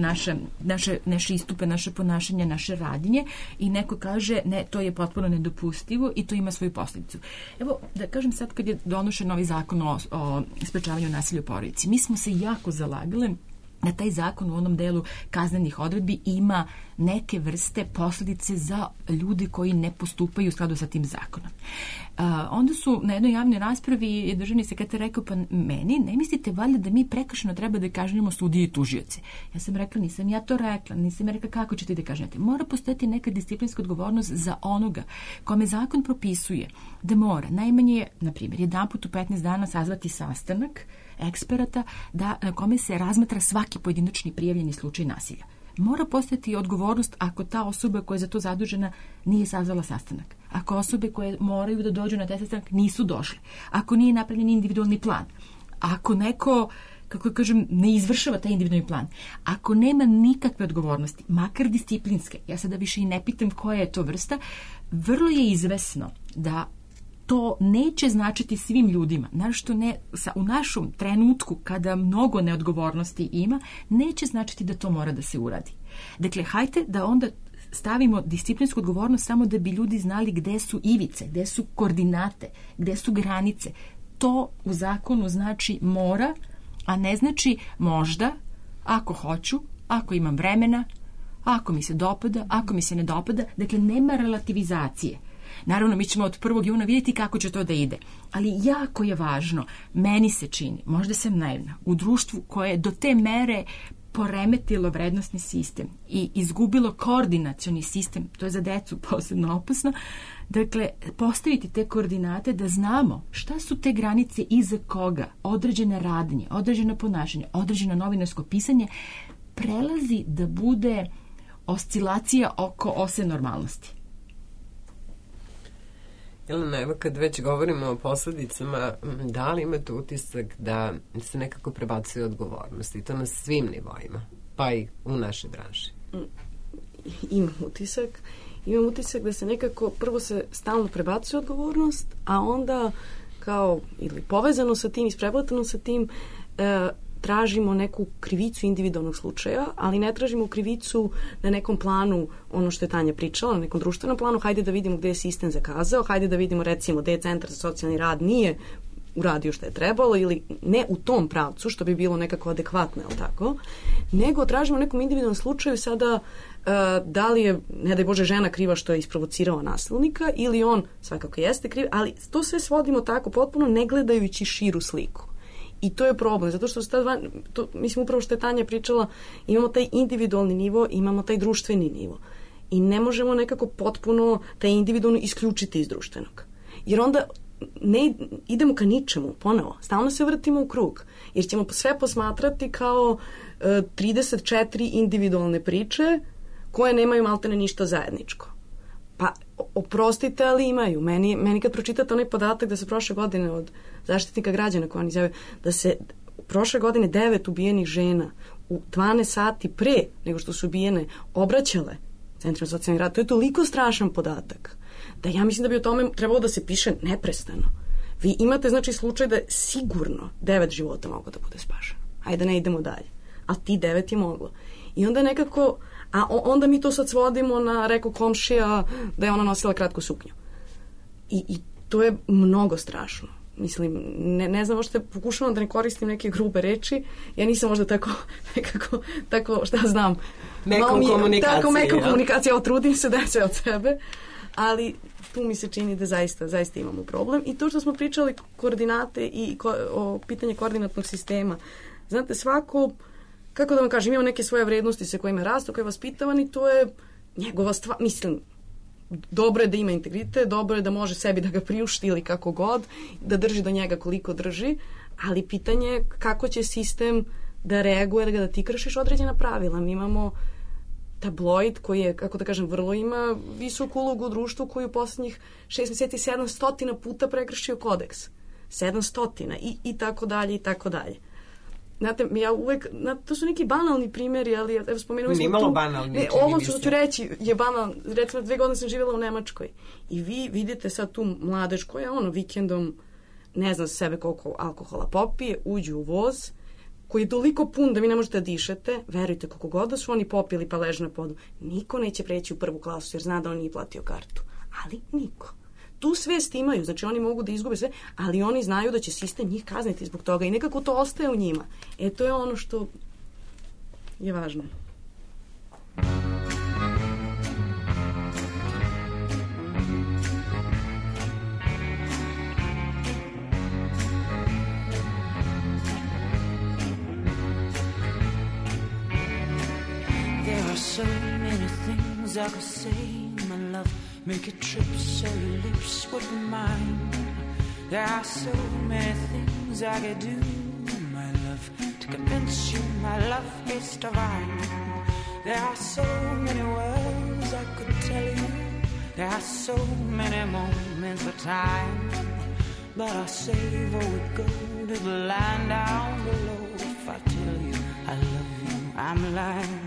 naše istupe, naše ponašanje, naše radnje i neko kaže ne, to je potpuno nedopustivo i to ima svoju posljedicu. Evo, da kažem sad kad je donošen novi zakon o sprečavanju nasilja u porodici, mi smo se jako zalagali da taj zakon u onom delu kaznenih odredbi ima neke vrste posljedice za ljudi koji ne postupaju u skladu sa tim zakonom. Onda su na jednoj javnoj raspravi državni sekretar rekao, pa meni, ne mislite valjda da mi prekršeno treba da kažnjamo sudije i tužioce? Ja sam rekla, nisam ja to rekla, nisam ja rekla kako ćete da kažnjate. Mora postojati neka disciplinska odgovornost za onoga kome zakon propisuje da mora najmanje, na primjer, jedanput u 15 dana sazvati sastanak eksperata na kome se razmatra svaki pojedinačni prijavljeni slučaj nasilja. Mora postojati odgovornost ako ta osoba koja je za to zadužena nije sazvala sastanak. Ako osobe koje moraju da dođu na taj sastanak nisu došle. Ako nije napravljen individualni plan. Ako neko, kako kažem, ne izvršava taj individualni plan. Ako nema nikakve odgovornosti, makar disciplinske, ja sada više i ne pitam koja je to vrsta, vrlo je izvesno da to neće značiti svim ljudima, naročito ne u našem trenutku kada mnogo neodgovornosti ima, neće značiti da to mora da se uradi. Dakle, hajte da onda stavimo disciplinsku odgovornost samo da bi ljudi znali gde su ivice, gde su koordinate, gde su granice. To u zakonu znači mora, a ne znači možda, ako hoću, ako imam vremena, ako mi se dopada, ako mi se ne dopada. Dakle, nema relativizacije. Naravno, mi ćemo od 1. juna vidjeti kako će to da ide. Ali jako je važno, meni se čini, možda sam naivna, u društvu koje je do te mere poremetilo vrednostni sistem i izgubilo koordinacioni sistem, to je za decu posebno opasno, dakle, postaviti te koordinate da znamo šta su te granice iza koga, određene radnje, određeno ponašanje, određeno novinarsko pisanje, prelazi da bude oscilacija oko ose normalnosti. Jelena, evo kad već govorimo o posledicama, da li imate utisak da se nekako prebacuje odgovornost i to na svim nivoima, pa i u našoj branši? Imam utisak da se nekako prvo se stalno prebacuje odgovornost, a onda kao ili povezano sa tim, isprepletano sa tim, tražimo neku krivicu individualnog slučaja, ali ne tražimo krivicu na nekom planu, ono što je Tanja pričala, na nekom društvenom planu, hajde da vidimo gde je sistem zakazao, hajde da vidimo recimo gde je Centar za socijalni rad nije uradio što je trebalo ili ne u tom pravcu, što bi bilo nekako adekvatno, je li tako, nego tražimo u nekom individualnom slučaju sada da li je, ne daj Bože, žena kriva što je isprovocirao nasilnika ili on svakako jeste kriv, ali to sve svodimo tako potpuno ne gledajući širu sliku. I to je problem, zato što mislim upravo što je Tanja pričala, imamo taj individualni nivo, imamo taj društveni nivo. I ne možemo nekako potpuno taj individualno isključiti iz društvenog. Jer onda ne idemo ka ničemu, ponovo. Stalno se vrtimo u krug. Jer ćemo sve posmatrati kao 34 individualne priče koje nemaju maltene ništa zajedničko. Pa, oprostite, ali imaju. Meni kad pročitate onaj podatak da se prošle godine od Zaštitnika građana koja on izjavio, da se prošle godine 9 ubijenih žena u 12 sati pre nego što su ubijene obraćale Centrima za socijalni rad, to je toliko strašan podatak da ja mislim da bi o tome trebalo da se piše neprestano. Vi imate, znači, slučaj da je sigurno 9 života moglo da bude spašeno. Ajde, ne idemo dalje. A ti 9 je moglo. I onda nekako, a onda mi to sad svodimo na, rekao komšija, da je ona nosila kratku suknju. I to je mnogo strašno. Mislim, ne znam, možda pokušavam da ne koristim neke grube reči. Ja nisam možda tako, šta znam. Mekom komunikacija. Tako, mekom komunikacija. Evo, trudim se da je sve od sebe. Ali tu mi se čini da zaista imamo problem. I to što smo pričali koordinate i o pitanje koordinatnog sistema. Znate, svako, kako da vam kažem, ima neke svoje vrednosti sa kojima rastu, koje je vaspitavan i to je njegova stvar. Mislim, dobro je da ima integritet, dobro je da može sebi da ga priušti ili kako god, da drži do njega koliko drži, ali pitanje je kako će sistem da reaguje da ti kršiš određena pravila. Mi imamo tabloid koji je, kako da kažem, vrlo ima visoku ulogu u društvu koji u poslednjih 6 mjeseci 700 puta prekršio kodeks. 700 i tako dalje i tako dalje. Znate, ja uvek, to su neki banalni primjeri, ali evo spomenuli smo tu... Nimalo banalni. Ovo što ću reći je banalno. Recimo, 2 godine sam živjela u Nemačkoj i vi vidite sad tu mladež koja vikendom ne zna sebe koliko alkohola popije, uđu u voz koji je toliko pun da vi ne možete da dišete, verujte, koliko god da su oni popili pa leže na podu, niko neće preći u prvu klasu jer zna da on nije platio kartu. Ali niko. Tu svest imaju, znači oni mogu da izgube sve, ali oni znaju da će sistem njih kazniti zbog toga i nekako to ostaje u njima. To je ono što je važno. There are so many things I could say, my love. Make a trip so your lips would be mine. There are so many things I could do, my love, to convince you my love is divine. There are so many words I could tell you. There are so many moments of time. But I'll save or we go to the land down below. If I tell you I love you, I'm lying.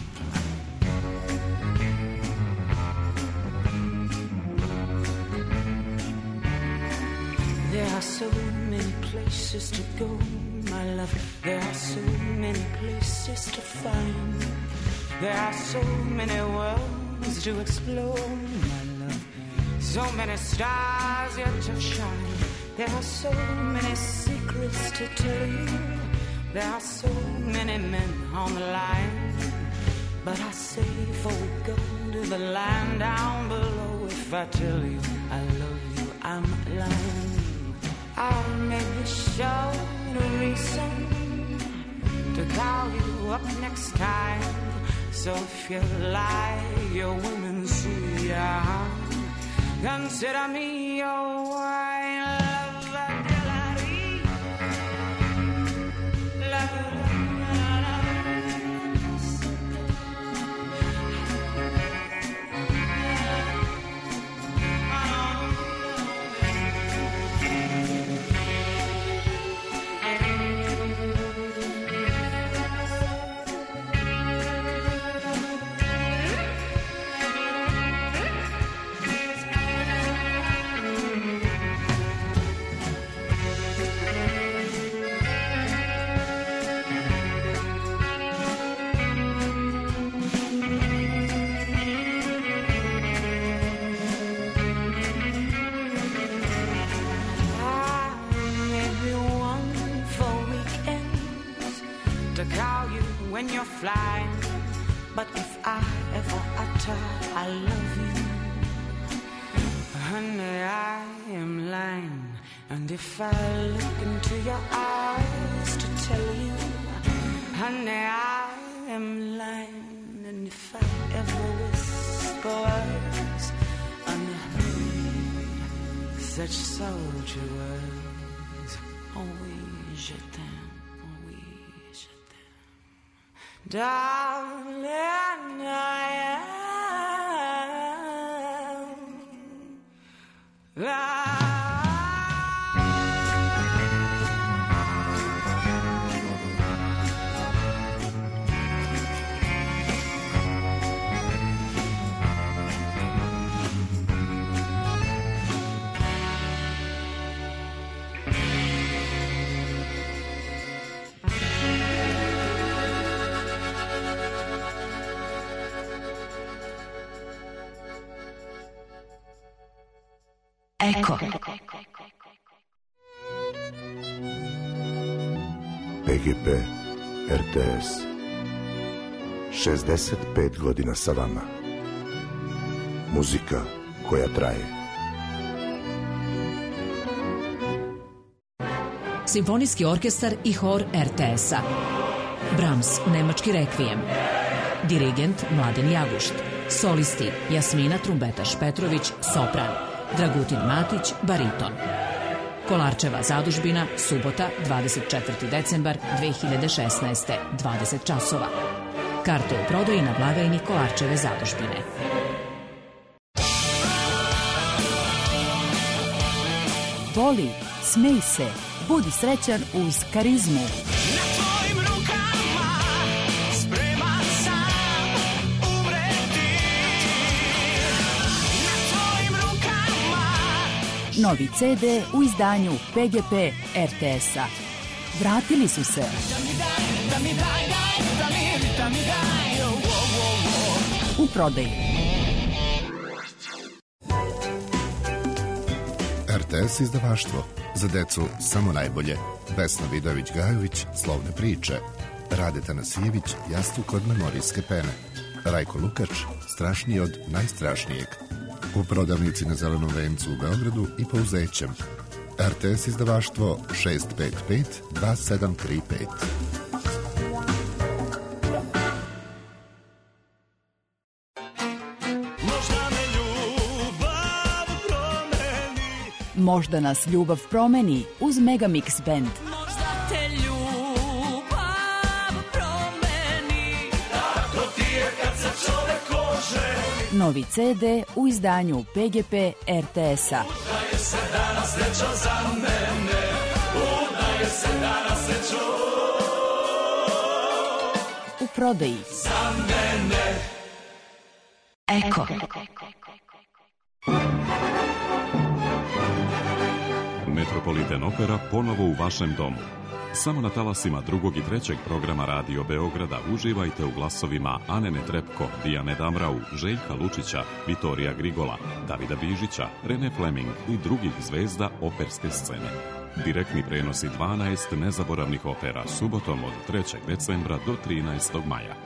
There are so many places to go, my love. There are so many places to find. There are so many worlds to explore, my love. So many stars yet to shine. There are so many secrets to tell you. There are so many men on the line. But I say for we go to the land down below. If I tell you I love you, I'm lying. I'll maybe show a reason to call you up next time. So if you like your women see ya, consider me your wine. to call you when you're flying. But if I ever utter I love you, honey, I am lying. And if I look into your eyes to tell you, honey, I am lying. And if I ever whisper words unheard, such soldier words, oh oui, je t'aime, oh oui, je t'aime, darling, I am. Eko. PGP RTS 65 godina sa vama. Muzika koja traje. Simfonijski orkestar i hor RTS-a. Brahms, nemački rekvijem. Dirigent Mladen Jagušt. Solisti Jasmina Trumbetaš Petrović, sopran. Dragutin Matić, bariton. Kolarčeva zadužbina, subota, 24. decembar 2016. 20 časova. Karte u prodaji na blagajni Kolarčeve zadužbine. Voli, smej se, budi srećan uz Karizmu. Novi CD u izdanju PGP RTS-a. Vratili su se. U prodaji. RTS izdavaštvo. Za decu samo najbolje. Vesna Vidović-Gajović, Slovne priče. Rade Tanasijević, Jastuk od memorijske pene. Rajko Lukač, Strašniji od najstrašnijeg. U prodavnici na Zelenom vencu u Beogradu i Pouzećem. RTS izdavaštvo 655 2735. Možda nas ljubav promeni uz Megamix Band. Možda te ljubav promeni, tako ti je kad se čovek oženi. Novi CD u izdanju PGP RTS-a. Udaje se danas srećo za mene, udaje se danas srećo u prodaji. Za mene. Eko. Metropolitan Opera ponovo u vašem domu. Samo na talasima 2. i 3. programa Radio Beograda uživajte u glasovima Anene Trepko, Dijane Damrau, Željka Lučića, Vitorija Grigola, Davida Bižića, Rene Fleming i drugih zvezda operske scene. Direktni prenosi 12 nezaboravnih opera subotom od 3. decembra do 13. maja.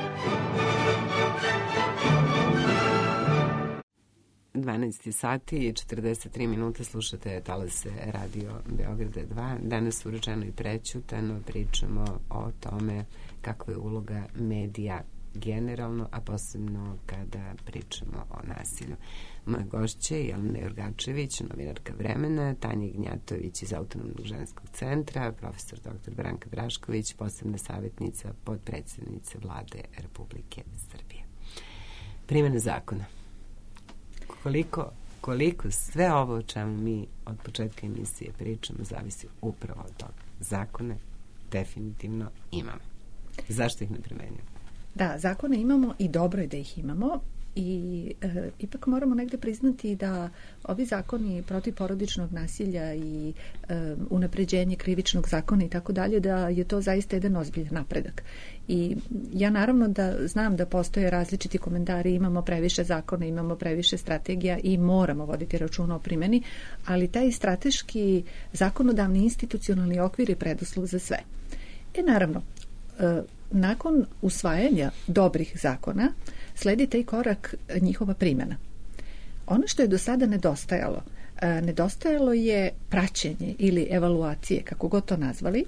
12 sati i 43 minuta slušate talase Radio Beograda 2. Danas u Rečenoj Prećutano pričamo o tome kakva je uloga medija generalno, a posebno kada pričamo o nasilju. Moje gošće je Jelena Jurgačević, novinarka Vremena, Tanja Gnjatović iz Autonomnog ženskog centra, profesor dr. Branka Drašković, posebna savjetnica podpredsjednice Vlade Republike Srbije. Primjena zakona. Koliko sve ovo o čemu mi od početka emisije pričamo zavisi upravo od toga. Zakone definitivno imamo. Zašto ih ne primenjujemo? Da, zakone imamo i dobro je da ih imamo i ipak moramo negde priznati da ovi zakoni protiv porodičnog nasilja i unapređenje krivičnog zakona i tako dalje, da je to zaista jedan ozbiljan napredak. I ja naravno da znam da postoje različiti komentari, imamo previše zakona, imamo previše strategija i moramo voditi računa o primjeni, ali taj strateški zakonodavni institucionalni okvir je preduslov za sve. Naravno, nakon usvajanja dobrih zakona sledi taj korak njihova primjena. Ono što je do sada nedostajalo je praćenje ili evaluacije, kako god to nazvali,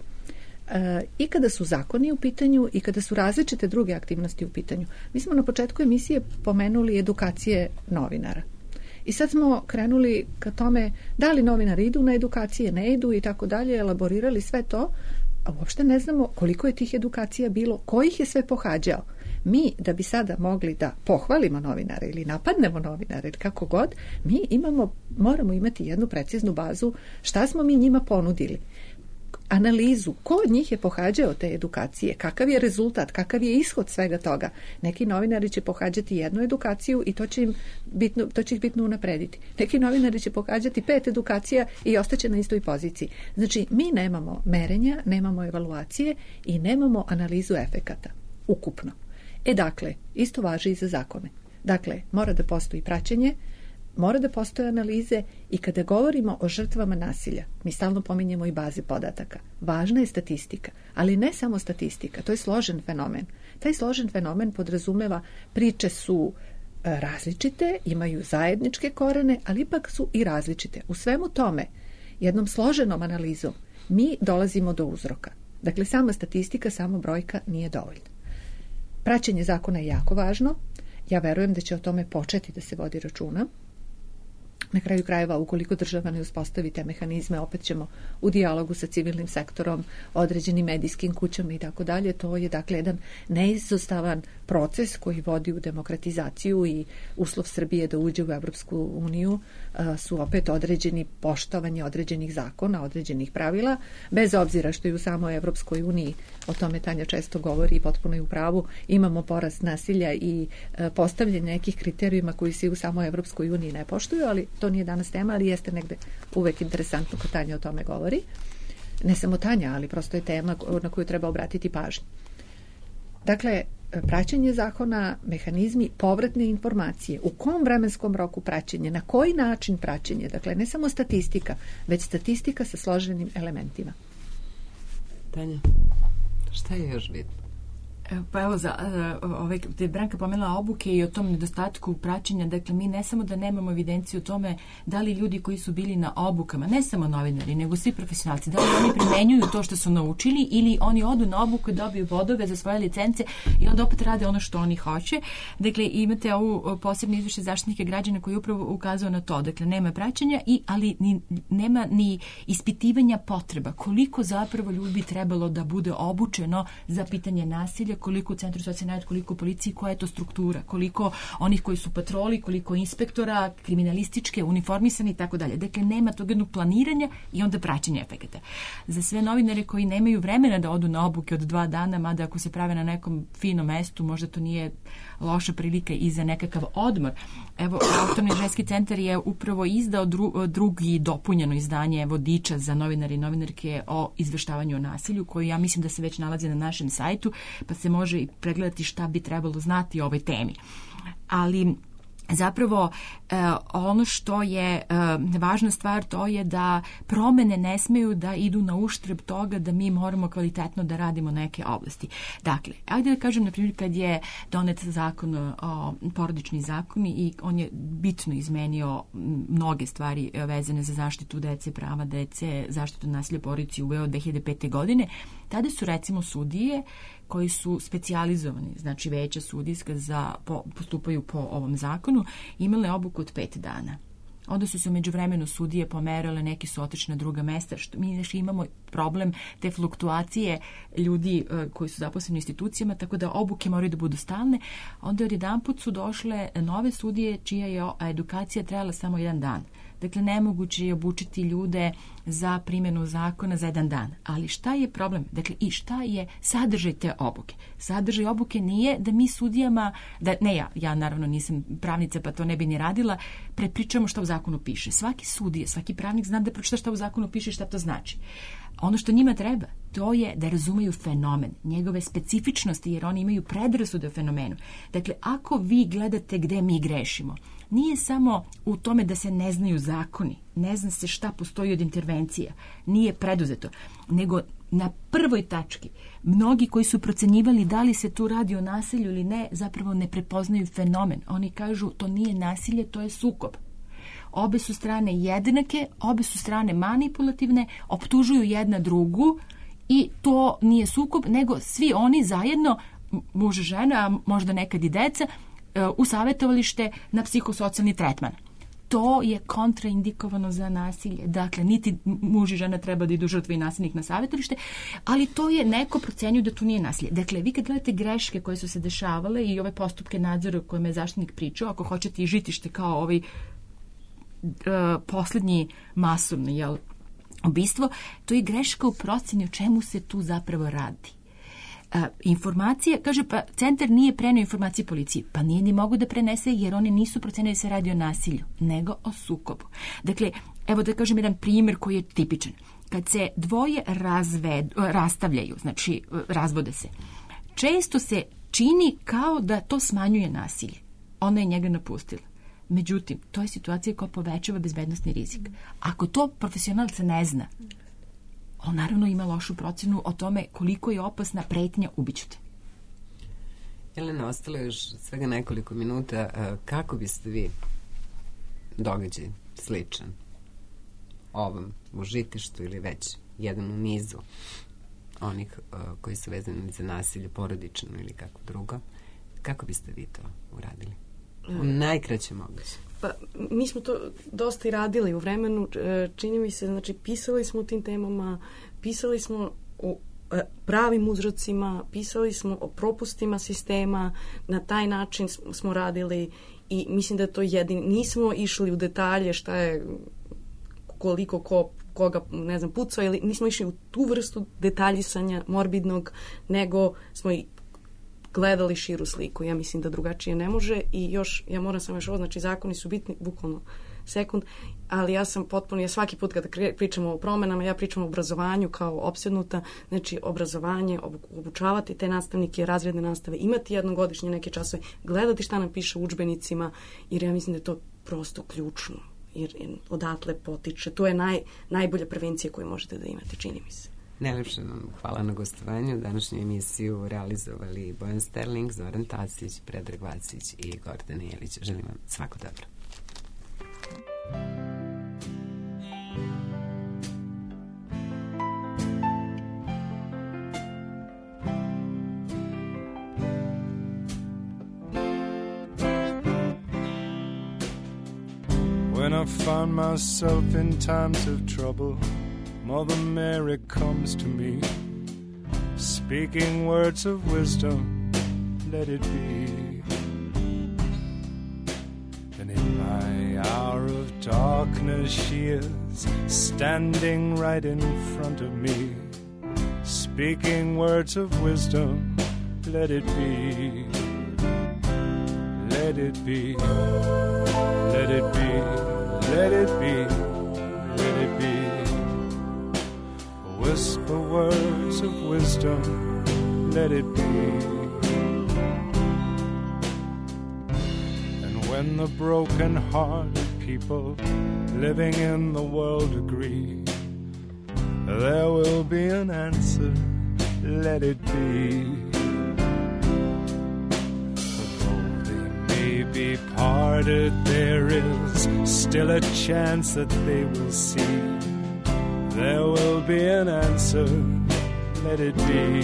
i kada su zakoni u pitanju i kada su različite druge aktivnosti u pitanju. Mi smo na početku emisije pomenuli edukacije novinara. I sad smo krenuli ka tome da li novinari idu na edukacije, ne idu i tako dalje, elaborirali sve to, a uopšte ne znamo koliko je tih edukacija bilo, ko ih je sve pohađao. Mi, da bi sada mogli da pohvalimo novinare ili napadnemo novinare ili kako god, mi moramo imati jednu preciznu bazu šta smo mi njima ponudili. Analizu, ko od njih je pohađao te edukacije, kakav je rezultat, kakav je ishod svega toga. Neki novinari će pohađati jednu edukaciju i to će ih bitno unaprediti. Neki novinari će pohađati 5 edukacija i ostaće na istoj poziciji. Znači, mi nemamo merenja, nemamo evaluacije i nemamo analizu efekata ukupno. Dakle, isto važi i za zakone. Dakle, mora da postoji praćenje, mora da postoje analize i kada govorimo o žrtvama nasilja, mi stalno pominjemo i baze podataka. Važna je statistika, ali ne samo statistika, to je složen fenomen. Taj složen fenomen podrazumeva priče su različite, imaju zajedničke korene, ali ipak su i različite. U svemu tome, jednom složenom analizom, mi dolazimo do uzroka. Dakle, sama statistika, sama brojka nije dovoljna. Praćenje zakona je jako važno. Ja verujem da će o tome početi da se vodi računa. Na kraju krajeva, ukoliko država ne uspostavi te mehanizme, opet ćemo u dijalogu sa civilnim sektorom, određenim medijskim kućama i tako dalje. To je dakle jedan neizostavan proces koji vodi u demokratizaciju i uslov Srbije da uđe u Evropsku uniju su opet određeni poštovanje određenih zakona, određenih pravila, bez obzira što je u samoj Evropskoj uniji, o tome Tanja često govori i potpuno je u pravu, imamo porast nasilja i postavljanje nekih kriterijuma koji se u samoj Evropskoj uniji ne poštuju, ali to nije danas tema, ali jeste negde uvek interesantno kad Tanja o tome govori. Ne samo Tanja, ali prosto je tema na koju treba obratiti pažnju. Dakle, praćenje zakona, mehanizmi, povratne informacije, u kom vremenskom roku praćenje, na koji način praćenje, dakle ne samo statistika, već statistika sa složenim elementima. Tanja, šta je još bitno? Pa evo, gde Branka pomenula obuke i o tom nedostatku praćenja, dakle mi ne samo da nemamo evidenciju o tome da li ljudi koji su bili na obukama, ne samo novinari, nego svi profesionalci, da li oni primenjuju to što su naučili ili oni odu na obuku i dobiju bodove za svoje licence i onda opet rade ono što oni hoće. Dakle, imate ovu posebno izvješće Zaštitnika građana koji upravo ukazao na to. Dakle, nema praćenja, ali nema ni ispitivanja potreba. Koliko zapravo ljudi bi trebalo da bude obučeno za pitanje nasilja, koliko u Centru socijalne rad, koliko u policiji, koja je to struktura, koliko onih koji su patroli, koliko inspektora, kriminalističke, uniformisani i tako dalje. Dakle, nema tog jednog planiranja i onda praćenja efekata. Za sve novinare koji nemaju vremena da odu na obuke od 2 dana, mada ako se prave na nekom finom mestu, možda to nije loša prilika i za nekakav odmor. Evo, Autonomni ženski centar je upravo izdao drugi dopunjeno izdanje vodiča za novinare i novinarke o izveštavanju o nasilju, koji ja mislim da se već nalazi na našem sajtu, pa se može i pregledati šta bi trebalo znati o ovoj temi. Ali zapravo ono što je važna stvar, to je da promene ne smeju da idu na uštrb toga da mi moramo kvalitetno da radimo neke oblasti. Dakle, ajde da kažem, na primjer, kad je donet zakon, porodični zakon, i on je bitno izmenio mnoge stvari vezane za zaštitu dece, prava dece, zaštitu nasilja u porodici, uveo 2005. godine, tada su recimo sudije koji su specijalizovani, znači veća sudijska postupaju po ovom zakonu, imale obuku od 5 dana. Onda su se umeđu vremenu sudije pomerale, neki su otišli na druga mesta, što mi imamo problem te fluktuacije ljudi koji su zaposleni u institucijama, tako da obuke moraju da budu stalne. Onda odjedanput su došle nove sudije čija je edukacija trajala samo 1 dan. Dakle, nemoguće je obučiti ljude za primjenu zakona za 1 dan. Ali šta je problem? Dakle, i šta je sadržaj te obuke? Sadržaj obuke nije da mi sudijama, ja naravno nisam pravnica pa to ne bi ni radila, prepričamo šta u zakonu piše. Svaki sudija, svaki pravnik zna da pročita šta u zakonu piše i šta to znači. Ono što njima treba, to je da razumeju fenomen, njegove specifičnosti, jer oni imaju predrasude o fenomenu. Dakle, ako vi gledate gde mi grešimo, nije samo u tome da se ne znaju zakoni, ne zna se šta postoji od intervencija, nije preduzeto, nego na prvoj tački mnogi koji su procenjivali da li se tu radi o nasilju ili ne, zapravo ne prepoznaju fenomen. Oni kažu to nije nasilje, to je sukob. Obe su strane jednake, obe su strane manipulativne, optužuju jedna drugu i to nije sukob, nego svi oni zajedno, muž i žena, a možda nekad i deca, u savjetovalište na psihosocijalni tretman. To je kontraindikovano za nasilje. Dakle, niti muž i žena treba da idu žrtve i nasilnik na savjetovalište, ali to je neko procenjuje da to nije nasilje. Dakle, vi kad gledate greške koje su se dešavale i ove postupke nadzora o kojima je zaštitnik pričao, ako hoćete i žitište kao ovaj posljednji masovni ubistvo, to je greška u proceni o čemu se tu zapravo radi. Informacije, kaže, pa centar nije preneo informacije policiji. Pa nije ni mogu da prenese jer oni nisu procenili da se radi o nasilju, nego o sukobu. Dakle, evo da kažem jedan primjer koji je tipičan. Kad se dvoje rastavljaju, znači razvode se, često se čini kao da to smanjuje nasilje. Ona je njega napustila. Međutim, to je situacija koja povećava bezbednosni rizik. Ako to profesionalac ne zna, on naravno ima lošu procenu o tome koliko je opasna pretnja ubiću te. Jelena, ostalo je još svega nekoliko minuta. Kako biste vi događaj sličan ovom u žitištu ili već jedan u nizu onih koji su vezani za nasilje porodično ili kako drugo, kako biste vi to uradili? U najkraćem moguće. Pa, mi smo to dosta i radili u vremenu, čini mi se, znači, pisali smo o tim temama, pisali smo o pravim uzrocima, pisali smo o propustima sistema, na taj način smo radili i mislim da je to jedini, nismo išli u detalje šta je, koliko koga, ne znam, pucao, ili nismo išli u tu vrstu detaljisanja morbidnog, nego smo i gledali širu sliku. Ja mislim da drugačije ne može i još, ja moram samo još ovo, znači zakoni su bitni, bukvalno sekund, ali ja sam potpuno, ja svaki put kada pričamo o promenama, ja pričam o obrazovanju kao opsednuta, znači obrazovanje, obučavati te nastavnike, razredne nastave, imati jednogodišnje neke časove, gledati šta nam piše u udžbenicima, jer ja mislim da je to prosto ključno, jer odatle potiče, to je najbolja prevencija koju možete da imate, čini mi se. Najlepše vam hvala na gostovanju. Današnju emisiju realizovali Bojan Sterling, Zoran Tasić, Predrag Vacić i Gordana Jelić. Želim vam svako dobro. When I find myself in times of trouble, Mother Mary comes to me, speaking words of wisdom, let it be. And in my hour of darkness she is standing right in front of me, speaking words of wisdom, let it be. Let it be, let it be, let it be, let it be. Whisper words of wisdom, let it be. And when the broken-hearted people living in the world agree, there will be an answer, let it be. Although they may be parted, there is still a chance that they will see. There will be an answer, let it be.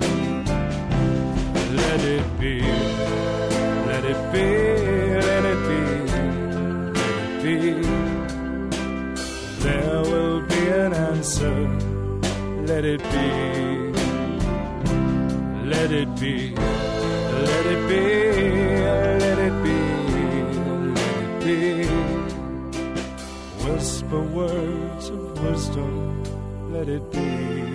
Let it be, let it be, let it be, let it be. There will be an answer, let it be. Let it be, let it be, let it be, let it be. Whisper words of wisdom, let it be.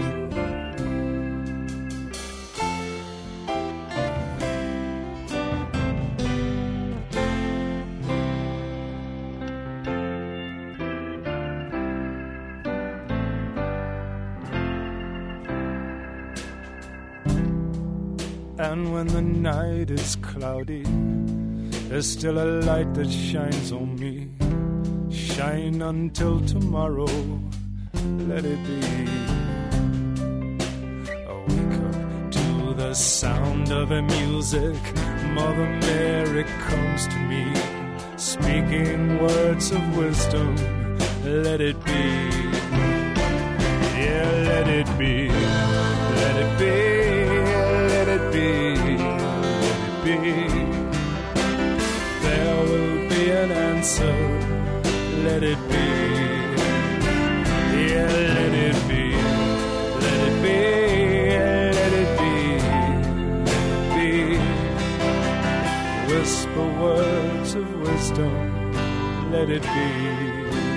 And when the night is cloudy, there's still a light that shines on me. Shine until tomorrow, let it be. the sound of her music, Mother Mary comes to me, speaking words of wisdom. Let it be, yeah, let it be, let it be, let it be, let it be. There will be an answer, let it be, yeah, let it be, let it be, let it be, let it be. Whisper words of wisdom, let it be.